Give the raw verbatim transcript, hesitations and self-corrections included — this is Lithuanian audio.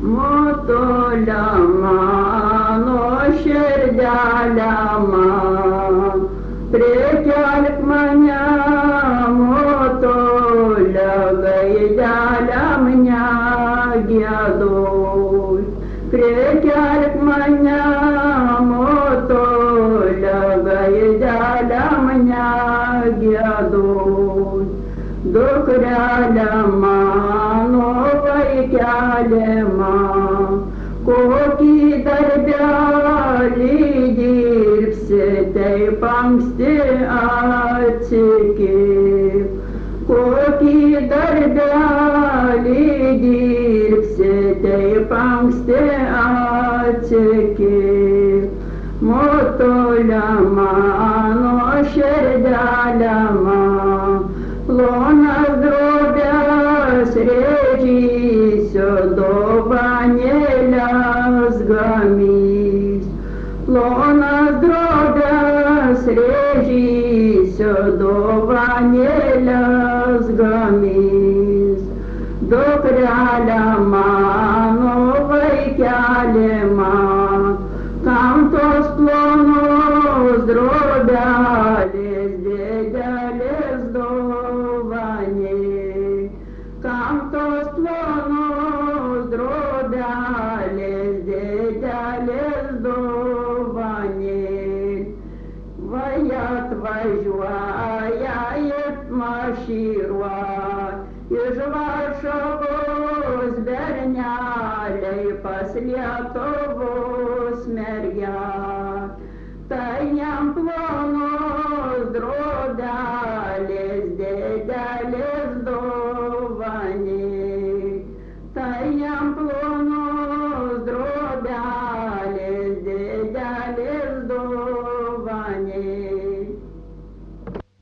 Motolia mano, širdelė man, prikelk mane, motolia, gaidelė mane giedoj. Prikelk mane, motolia, gaidelė mane giedoj. Dukrelė mano, vaikelė man, kokį darbelį dirbsi, taip anksti atsikėk. Kokį darbelį dirbsi, taip anksti atsikėk. Motolia mano, širdelė man, plonas drobes rėžysiu, dovanėles gamys. Plonas drobes rėžysiu, dovanėles gamys. Dukrelė mano, vaikelė man, kam tos plonos drobelės didelės dovanėk. Kam tos plonos drobelės didelės dovanėk. Vai atvažiuoja it mašyruo, iš Varšuvos berneliai pas Lietuvos